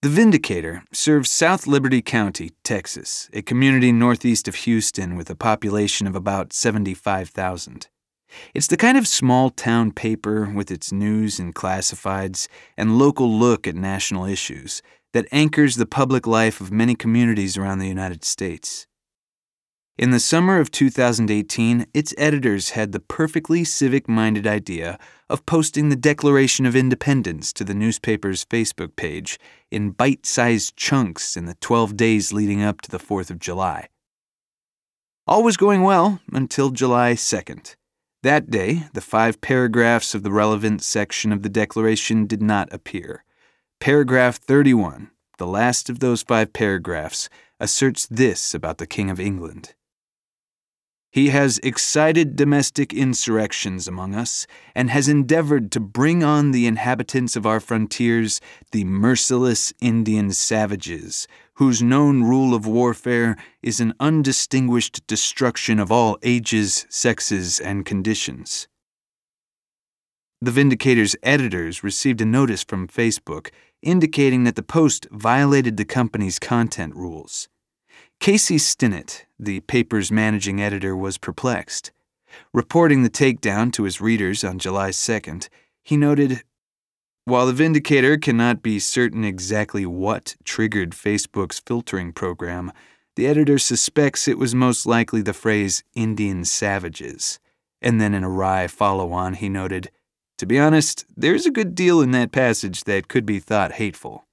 The Vindicator serves South Liberty County, Texas, a community northeast of Houston with a population of about 75,000. It's the kind of small-town paper with its news and classifieds and local look at national issues that anchors the public life of many communities around the United States. In the summer of 2018, its editors had the perfectly civic-minded idea of posting the Declaration of Independence to the newspaper's Facebook page in bite-sized chunks in the 12 days leading up to the 4th of July. All was going well until July 2nd. That day, the 5 paragraphs of the relevant section of the Declaration did not appear. Paragraph 31, the last of those 5 paragraphs, asserts this about the King of England. He has excited domestic insurrections among us, and has endeavored to bring on the inhabitants of our frontiers the merciless Indian savages, whose known rule of warfare is an undistinguished destruction of all ages, sexes, and conditions. The Vindicator's editors received a notice from Facebook indicating that the post violated the company's content rules. Casey Stinnett, the paper's managing editor, was perplexed. Reporting the takedown to his readers on July 2nd, he noted, "While the Vindicator cannot be certain exactly what triggered Facebook's filtering program, the editor suspects it was most likely the phrase Indian savages." And then in a wry follow-on, he noted, "To be honest, there's a good deal in that passage that could be thought hateful."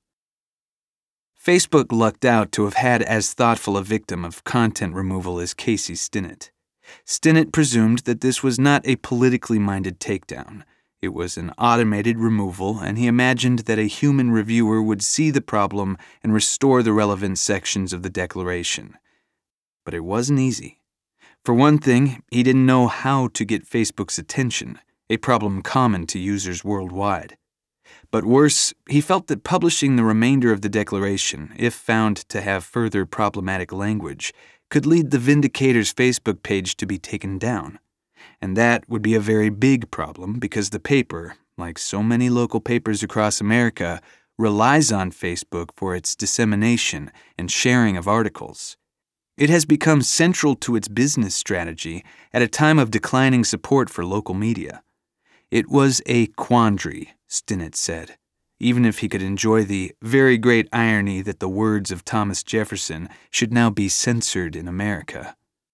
Facebook lucked out to have had as thoughtful a victim of content removal as Casey Stinnett. Stinnett presumed that this was not a politically minded takedown. It was an automated removal, and he imagined that a human reviewer would see the problem and restore the relevant sections of the Declaration. But it wasn't easy. For one thing, he didn't know how to get Facebook's attention, a problem common to users worldwide. But worse, he felt that publishing the remainder of the Declaration, if found to have further problematic language, could lead the Vindicator's Facebook page to be taken down. And that would be a very big problem because the paper, like so many local papers across America, relies on Facebook for its dissemination and sharing of articles. It has become central to its business strategy at a time of declining support for local media. It was a quandary, Stinnett said, even if he could enjoy the very great irony that the words of Thomas Jefferson should now be censored in America.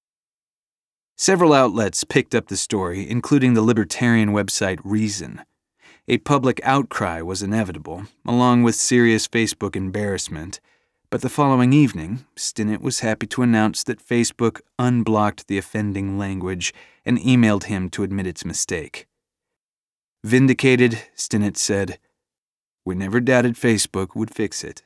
Several outlets picked up the story, including the libertarian website Reason. A public outcry was inevitable, along with serious Facebook embarrassment, but the following evening, Stinnett was happy to announce that Facebook unblocked the offending language and emailed him to admit its mistake. Vindicated, Stinnett said, "We never doubted Facebook would fix it."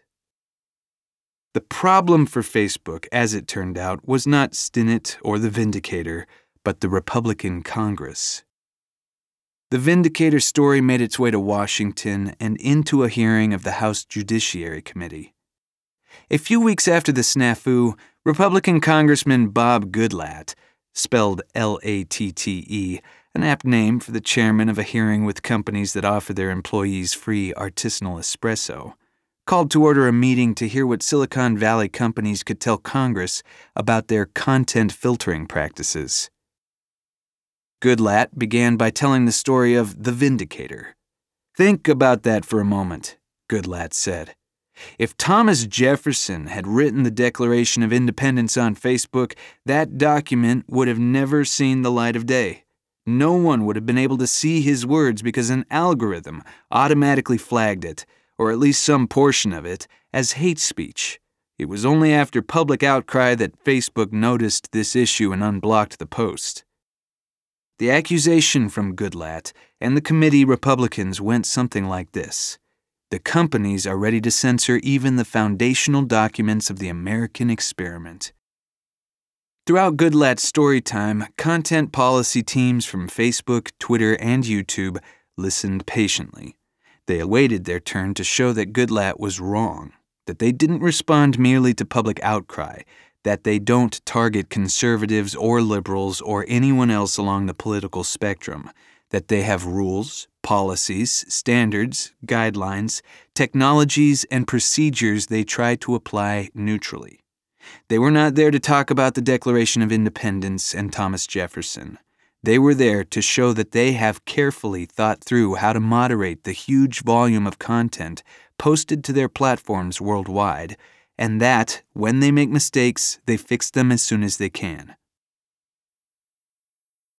The problem for Facebook, as it turned out, was not Stinnett or the Vindicator, but the Republican Congress. The Vindicator story made its way to Washington and into a hearing of the House Judiciary Committee. A few weeks after the snafu, Republican Congressman Bob Goodlatte, spelled Latte, an apt name for the chairman of a hearing with companies that offer their employees free artisanal espresso, called to order a meeting to hear what Silicon Valley companies could tell Congress about their content filtering practices. Goodlatte began by telling the story of the Vindicator. "Think about that for a moment," Goodlatte said. "If Thomas Jefferson had written the Declaration of Independence on Facebook, that document would have never seen the light of day. No one would have been able to see his words because an algorithm automatically flagged it, or at least some portion of it, as hate speech. It was only after public outcry that Facebook noticed this issue and unblocked the post." The accusation from Goodlatte and the committee Republicans went something like this: "The companies are ready to censor even the foundational documents of the American experiment." Throughout Goodlatte's story time, content policy teams from Facebook, Twitter, and YouTube listened patiently. They awaited their turn to show that Goodlatte was wrong, that they didn't respond merely to public outcry, that they don't target conservatives or liberals or anyone else along the political spectrum, that they have rules, policies, standards, guidelines, technologies, and procedures they try to apply neutrally. They were not there to talk about the Declaration of Independence and Thomas Jefferson. They were there to show that they have carefully thought through how to moderate the huge volume of content posted to their platforms worldwide, and that, when they make mistakes, they fix them as soon as they can.